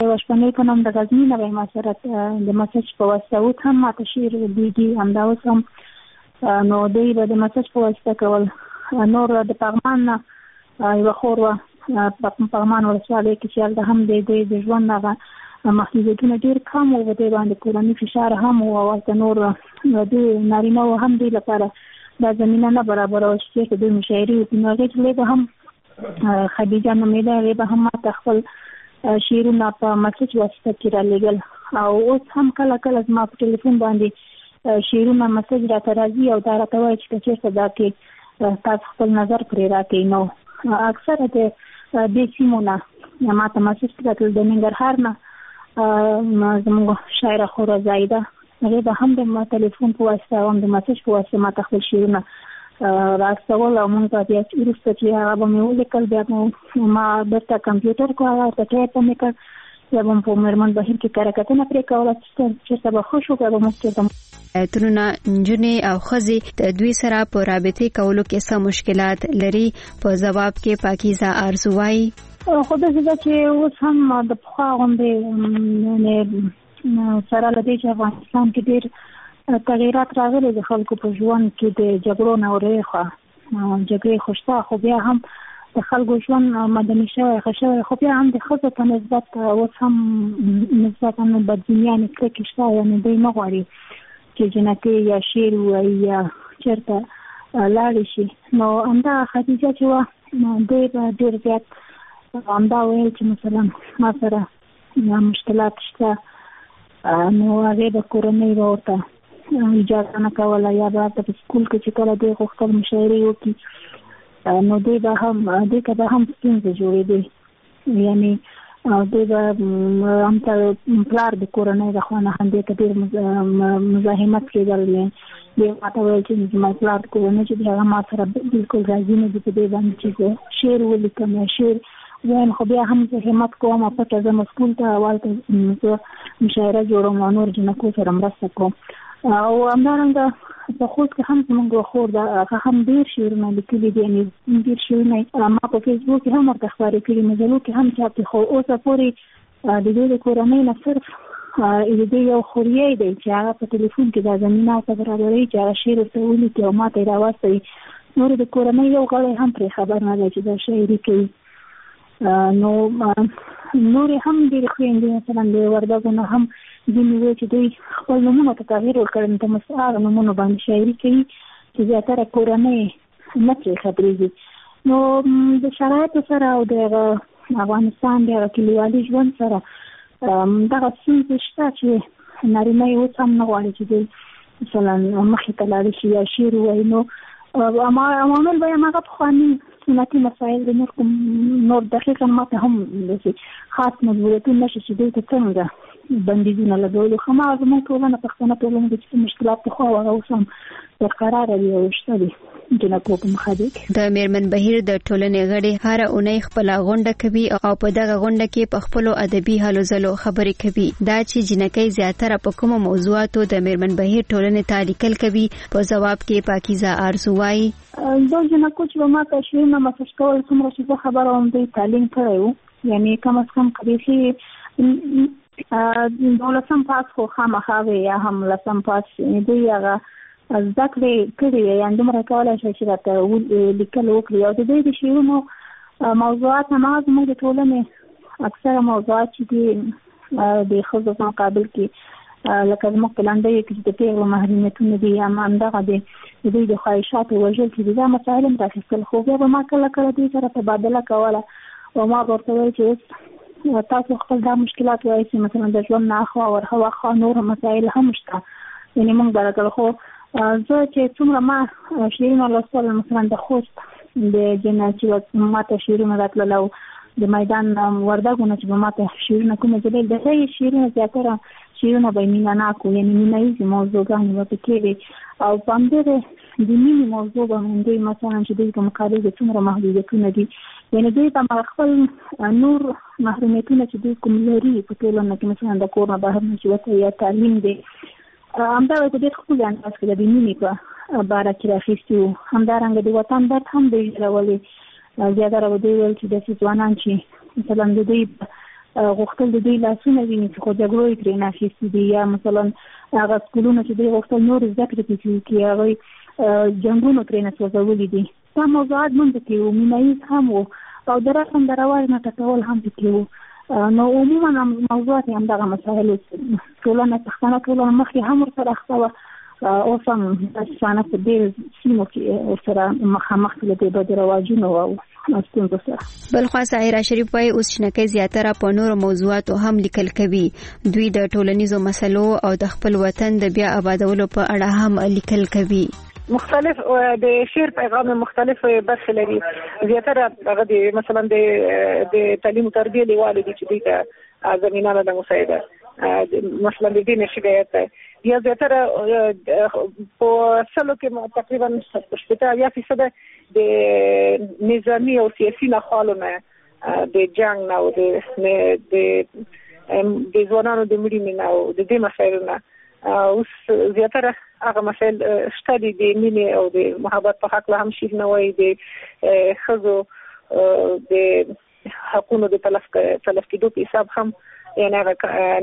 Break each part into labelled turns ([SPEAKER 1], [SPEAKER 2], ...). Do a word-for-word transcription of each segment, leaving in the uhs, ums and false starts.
[SPEAKER 1] یو شپنې په نوم د غزني نه وای ما سره د مسج په واسطه اوس هم ماته شعر دیږي، همدا اوس هم نو دوی به د مسج په واسطه کول. نور د پغمان نه یوه خور وه په پغمان ولسوالۍ کې چې هلته هم د دوی د ژوند هغه محدودیتونه ډېر کم و، په دوی باندې کورني فشار هم و، او هلته نور دوی نارینه و هم دوی لپاره دا زمینه نه برابره وه چې چېرته دوی مشاعرې وکړي. نو هغې چې به هم خدیجه نومېده، هغې به هم ماته خپل شعرونه په مسج واسطه کې رالیږل، او اوس هم کله کله زما په ټلیفون باندې شعرونه مسج راته راځي او دا راته وایي چې که چېرته دا کې تاسو خپل نظر پرې راکړئ. نو اکثره د دې سیمو نه ماته مسج راتلل، د ننګرهار نه زموږ شاعره خوره زایده، هغې به هم د ټلیفون په واسطه او هم د مسج په واسطه ماته خپل شعرونه راستول، او موږ به بیا وروسته چې هغه به مې ولیکل، بیا به ما بیرته کمپیوټر کو هغه ورته ټایپ به مې کړ، بیا به م په میرمن بهیر کې کره کتنه پرې کوله چې چېرته به ښه شو، بیا به موږ چېرته
[SPEAKER 2] ترونه نجونې او ښځې د دوی سره په رابطې کولو کې څه مشکلات لري. په ځواب کې پاکیزه آرزو وایي
[SPEAKER 1] خو داسې ده چې اوس هم د پخوا غوندې سره له دې چې افغانستان کې ډېر تغیرات راغلي د خلکو په ژوند کې د جګړو نه ورېخوا جګړې خو شته، خو بیا هم د خلکو ژوند مدني شوی ښه شوی، خو بیا هم د ښځو په نسبت اوس هم نسبتا بدبینیانې کرکې شته، یعنې دوی نه غواړي چې جنکۍ یا شعر ووایي یا چېرته لاړې شي. نو همدا خدیجه چې وه دوی به ډېر زیات همدا ویل چې مثلا ما سره مشکلات شته، نو هغې به کورنۍ به ورته اجازه نه کوله، یا به هلته په سکول کې چې کله دوی غوښتل مشاعرې وکړي نو دوی به هم دوی ته به هم ستونزې جوړېدې، یعنې دوی به همته پلار د کورنۍ د خوا نه هم دې ته ډېر مزاحمت کېدل. دوی ماته ویل چې زما پلار د کورنۍ چې دی هغه ما سره بلکل راضي نه دي په دې باندې چې زه شعر ولیکم یا شعر وایم، خو بیا هم زه همت کوم او پټه ځم سکول ته او هلته زه مشاعره جوړوم او نور جنکو سره مرسته کوم. او همدارنګه په خوست کې هم زموږ یوه خور ده، هغه هم ډېر شعرونه لیکلي دي، یعنې ډېر شعرونه ما په فیسبوک کې هم ورته خپاره کړي، مجلو کې هم چاپ دي، خو اوسه پورې د دوی د کورنۍ نه صرف د دوی یو خوریی دی چې هغه په ټلیفون کې دا زمینه ورته برابروي چې هغه شعر ورته ولیکي او ما ته یې راواستوي. نور د کورنۍ یو غړی هم پرې خبر نه دی چې دا شاعري کوي. نو نورې هم ډېرې خویندې مثلا د وردګو نه هم ځینې وایي چې دوی خپل نومونو ته تغییر ورکړی، په مستعاره نومونو باندې شاعري کوي چې زیاتره کورنۍ نه پرې خبرېږي. نو د شرایطو سره او د افغانستان د هغه کلیوالي ژوند سره دغه ستونزې شته چې نارینه یې اوس هم نه غواړي چې دوی مثلا مخې ته لاړې شي یا شعر ووایي. نو عوامل به یې هماغه پخواني سنتي مسایل د نور کوم نور دقیقا ماته هم داسې خاص مجبوریتونه نشي چې دوی ته څنګه بندیزونه لګولي، خو هماغه زموږ ټولنه پښتنه ټولنه کې چې مشکلات پخوا وه هغه اوس هم برقراره دي او شته دي جنکو په مخه دي.
[SPEAKER 2] د میرمن بهیر د ټولنې غړي هره اونۍ خپله غونډه کوي او په دغه غونډه کې په خپلو ادبي هلو ځلو خبرې کوي. دا چې جنکۍ زیاتره په کومو موضوعاتو د میرمن بهیر ټولنې ته لیکل کوي، په ځواب کې پاکیزه آرزو وایي
[SPEAKER 1] دا جنکو چې به ما ته شعرونه مسج کول څومره چې زه خبره وم دوی تعلیم کړی و، یعنې کم از کم کبیخي دولسم پاس خو خامخا وی یا هم لسم پاس دوی هغه زده کړې کړي وي، یعنې دومره کولی شي چې راته لیکل وکړي. او د دوی د شعرونو موضوعات هماغه زموږ د ټولنې اکثره موضوعات چې دي د ښځو په مقابل کې لکه زموږ په لنډیو کې چې د پیغلو محرومیتونه دي یا همدغه د دوی د خواهشاتو وژل چې دي دا مسایل هم راخیستل. خو بیا به ما کله کله دوی سره تبادله کوله او ما به ورته ویل چې اوس تاسو خپل دا مشکلات وایي چې مثلا د ژوند نه اخوا ورهوا خوا نور مسایل هم شته، یعنې موږ به راکړل. خو زه چې څومره ما شعرونه لوستل مثلا د خوست د جنه چې ما ته شعرونه راتلل او د میدان وردګو نه چې به ما ته شعرونه کومه جلیل د هغې شعرونه زیاتره شعرونه به یې مینه ناک وو، یعنې مینه ییزې موضوعګانې به پکې وي او په همدغې د مینې موضوع به دوی مثلا چې دوی په مقابل د څومره محدودیتونه دي، یعنې دوی ته خپل نور محرومیتونه چې دوی کوم لري په ټولنه کې مثلا د کور نه بهر نه چې وته یا تعلیم دی همدا په ډېر ښکلي انداز کې د مینې په باره کې راخیستي وو. همدارنګه د وطن درد هم دوی ژړولې، زیاتره به دوی ویل چې داسې ځوانان چې مثلا د دوی غوښتل د دې لاسونه ویني چې خو جګړو یې ترې ناخیستي دي یا مثلا هغه سکولونه چې دوی غوښتل نور زده کړې پکې هغه جنګونو ترې نه سوځولي دي. دا موضوعات منځ کې وو، مینه ییز هم وو او د رسم د رواج نه ټکول هم پکې وو. نو عموما موضوعات هم دغه مسایل ټولنه پښتانه ټولنه مخکې هم ورسره اخته وه، اوس هم پښتانه په ډېر سیمو کې ورسره مخامخ دي له دې بدو رواجونو او ستونزو سره.
[SPEAKER 2] بل خوا ساحره شریف وایي اوس شینکۍ زیاتره په نورو موضوعاتو هم لیکل کوي. دوی د ټولنیزو مسلو او د خپل وطن د بیا آبادولو په اړه هم لیکل کوي.
[SPEAKER 3] مختلف د شعر پیغام مختلف برخې لري. زیاتره هغه د مثلا د د تعلیم او تربیه لیواله دي چې دوی ته زمينه نه مساعده مثلا د دې نشي یا زیاتره په سلو کې تقریبا شپږ یا فیصد د نظامی او سیاسي نخالونه د جنگ نه او د د ځوانانو د مړینې نه او د دې مسایلو اوس زیاتره هغه مسایل شته دي د مینې او د محبت په حق له هم شي نه وایي د خزو د حقوقو د تلف تلف کېدو په حساب هم یعنی هغه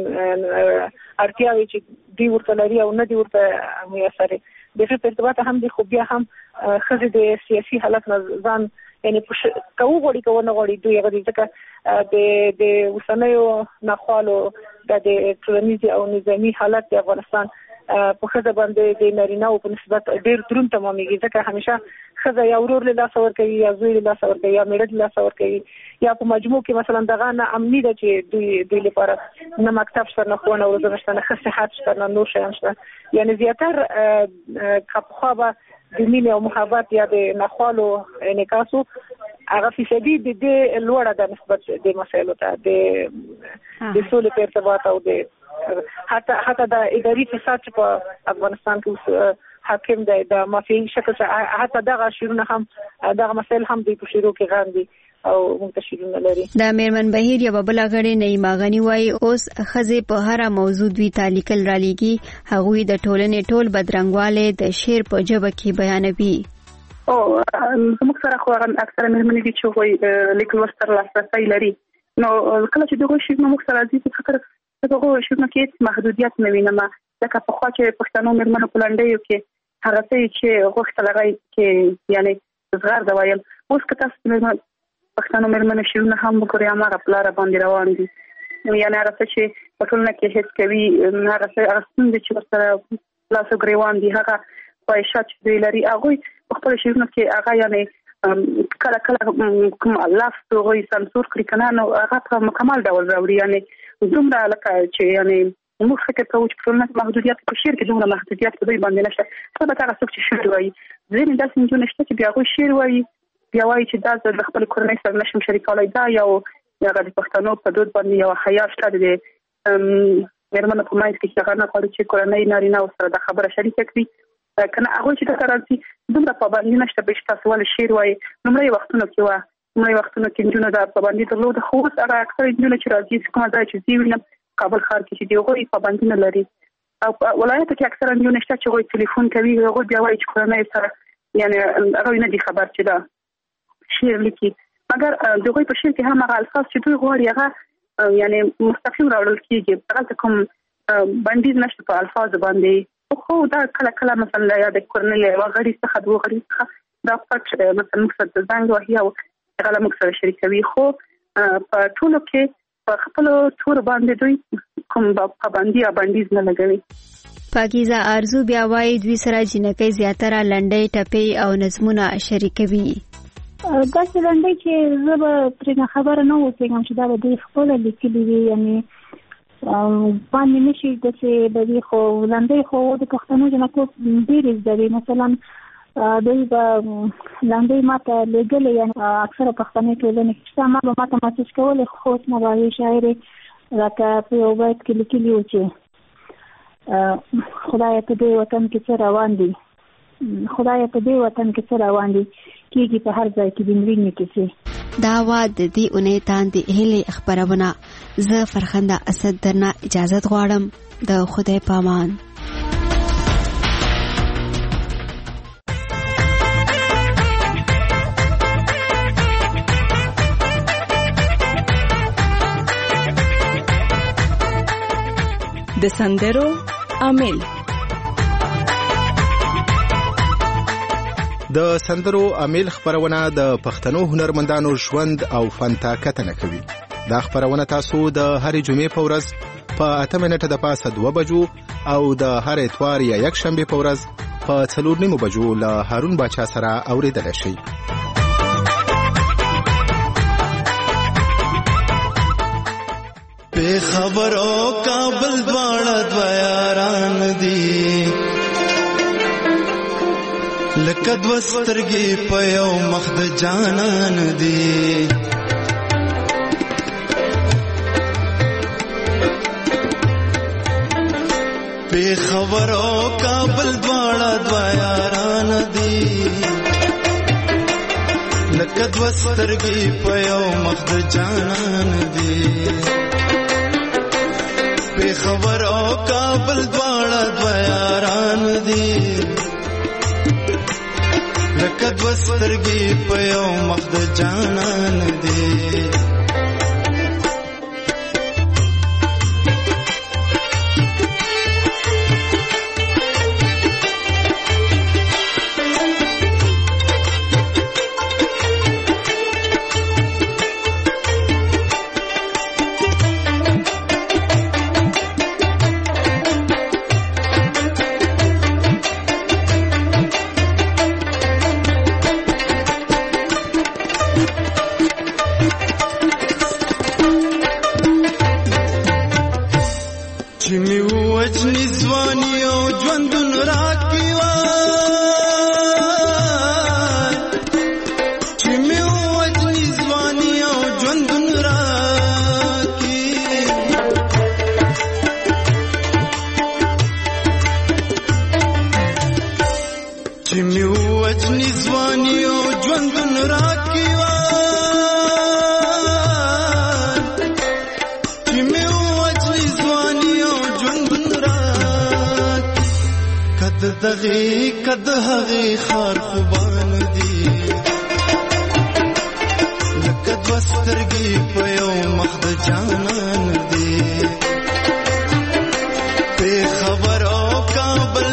[SPEAKER 3] اړتیاوي چې دی ورته لري او نه دی ورته میسره د دې په ارتباط هم د خو بیا هم خزو د سیاسي حالت نه ځان یعنی په کوو غوړي کوو نه غوړي دوی هغه ځکه د د وسنیو نخالو د ټولنیز او نظامی حالت د افغانستان په خزه باندې د نارینه او په نسبت ډیر درون تمامېږي ځکه همیشه خزه یا ورور له لاس ور کوي یا زوی له لاس ور کوي یا میړه له لاس ور کوي یا په مجموع کې مثلا دغه نه امني ده چې دوی دوی لپاره نه مکتب شته نه خونه او زه شته نه صحت شته نه نور شیان شته یعنی زیاتر خپخوابه د مینې او محبت یا د نخوالو انعکاسو هغه فیصدي د دې لوړه ده نسبت د مسایلو ته د د سولې په ارتباط او د حتی حتی د اداري فساد چې په افغانستان کې حاکم دی د مافیایي شکل حتی دغه شیرونه هم دغه مسایل هم د شیرو کې غاندي او منتشرونه لري.
[SPEAKER 2] د میرمن بهیر یو بل غړي نعیمه غنی وایي اوس خزه په هر موضوع دوی تعلیقل را لګي هغوی د ټولنې ټول بدرنګواله د شعر په جبه کې بیانوي.
[SPEAKER 4] او زموږ سره خو اکثره میرمنې دي چې وایي لیکل ورسره لاسرسي لري نو کله چې دغه شی موږ سره دي په فکر دغه شی نو کې محدودیت نه وینم ځکه په خوا کې پښتنو میرمنو په لنډیو کې هغه چې غوښتل راغی کې یعنی زغر دا وایل اوس که تاسو پښتنو میرمنو شیونه هم وګورئ هغه پلار باندې روان دي یعنی هغه چې په ټولنه کې هیڅ کوي هغه څه ارستون دي چې سره لاسو ګریوان دي هغه پایشات دی لري هغه خپل شیونه کې هغه یعنی کله کله کوم الله ستوي سانسور کړی کنه نو هغه په مکمل ډول راوړي یعنی دومره لکه چې یعنی موږ فکر کوو چې ټولنه محدودیت په شعر کې دومره محدودیت په دوی باندې نشته څه به تاسو څوک چې شعر وایي ځینې داسې نجونې شته چې بیا هغوی شعر وایي بیا وایي چې دا زه د خپل کورنۍ سره نشم شریکولی دا یو هغه د پښتنو په دود باندې یو حیا شته د میرمنو په منځ کې چې هغه نه غواړي چې کورنۍ نارینه ورسره دا خبره شریکه کړي کنه هغوی چې دلته راځي دومره پابندي نشته چې تاسو ولې شعر وایي لومړی وختونو کې وه لومړی وختونو کې نجونو دا پابندي درلوده خو اوس هغه اکثره نجونې چې راځي کومه ځای چې زه وینم کابل ښار کې چې دی هغوی پابندي نه لري او ولایتو کې اکثره نجونې شته چې هغوی تلیفون کوي هغوی بیا وایي چې کورنۍ سره یعنی هغوی نه دي خبر چې دا شعر لیکي مګر د هغوی په شعر کې هم هغه الفاظ چې دوی غواړي هغه یعنی مستقیم راوړل کېږي هغلته کوم بندیز نشته په الفاظو باندې خو دا کله کله مثلا یا د کورنۍ یوه غړي څخه دوه غړي څخه دا پټ مثلا موږ سره د زنګ وهي او هغه موږ سره شریکوي خو په ټولو کې په خپل تور باندې دوی کوم پابندي یا بندیز نه لګوي.
[SPEAKER 2] پاکیزه ارزو بیا وایي دوی سره جنکۍ زیاتره لنډۍ ټپې او نظمونه شریکوي.
[SPEAKER 1] داسې لنډۍ چې زه به ترې خبره نه اوسېږم چې دا به دوی خپله لیکلي وي یعنې باندې نشي داسې به وي خو لنډۍ خو د پښتنو جنکو ډېرې زده وي مثلا دوی به لنډۍ ما ته لېږلې یعنې اکثره پښتنې ټولنې کې شته ما به ما ته مسیج کولې خو اوس نه به هغې شاعرې راته په یو بیت کې لیکلي وو چې خدایه په دې وطن کې څه روان دي خدایه په دې وطن کې څه روان دي کېږي په هر ځای کې د مړینې کیسې.
[SPEAKER 2] دا وا د دې اونۍ تاندې هیلې خپرونه زه فرخنده اسد درنه اجازت غواړم د خدای پامان.
[SPEAKER 5] د سندرو عامل.
[SPEAKER 6] د سندرو عامل خبرونه د پښتنو هنرمندانو ژوند او فن ته کتنه کوي. دا خبرونه تاسو د هرې جمعې په ورځ په اته منټه د پاسه دوه بجو او د هر اتوار یا یک شنبه په ورځ په څلور نیمو بجو له هارون باچا سره اوریدل شي.
[SPEAKER 7] په خبرو کابل دواړه دویاران دي، لکه دوه سترګې په یو مخ د جانان دي. په خبرو کابل دواړه دویاران دي، لکه دوه سترګې په یو مخ د جانان دي. په خبرو کابل دواړه دویاران دي، لکه دوه سترګې په یو مخ د جانان دي. دغه کد هغه خار خوبان دي، لکه دوه سترګې په یو مخ د جانان دي. په خبرو کابل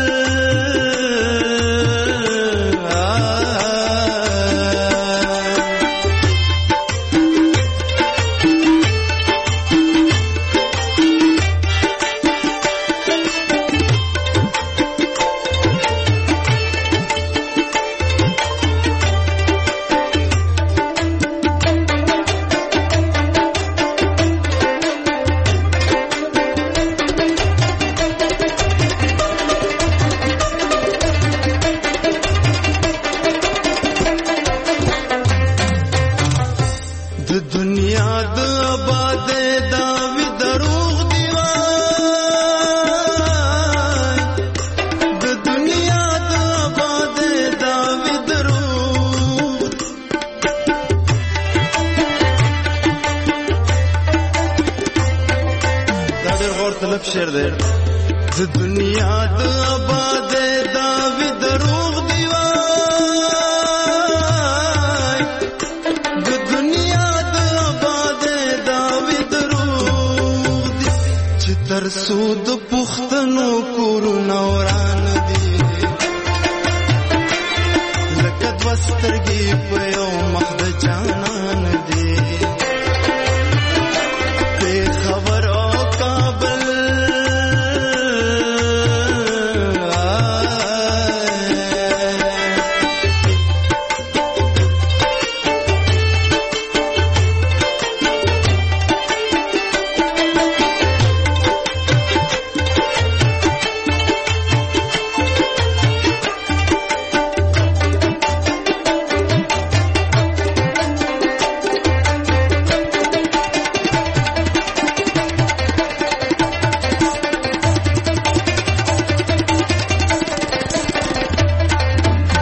[SPEAKER 7] شعر دی. د دنیا د آباد داوی دروغ دی وای، د دنیا د آباد داوی دروغ دی، چې تر سود پښتنو کورونه وران دي، لکه دوه سترګې په یو مخ د جانان دي. په خبرو کابل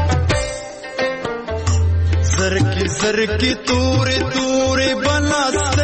[SPEAKER 7] زرکی زرکی توری توری بلاس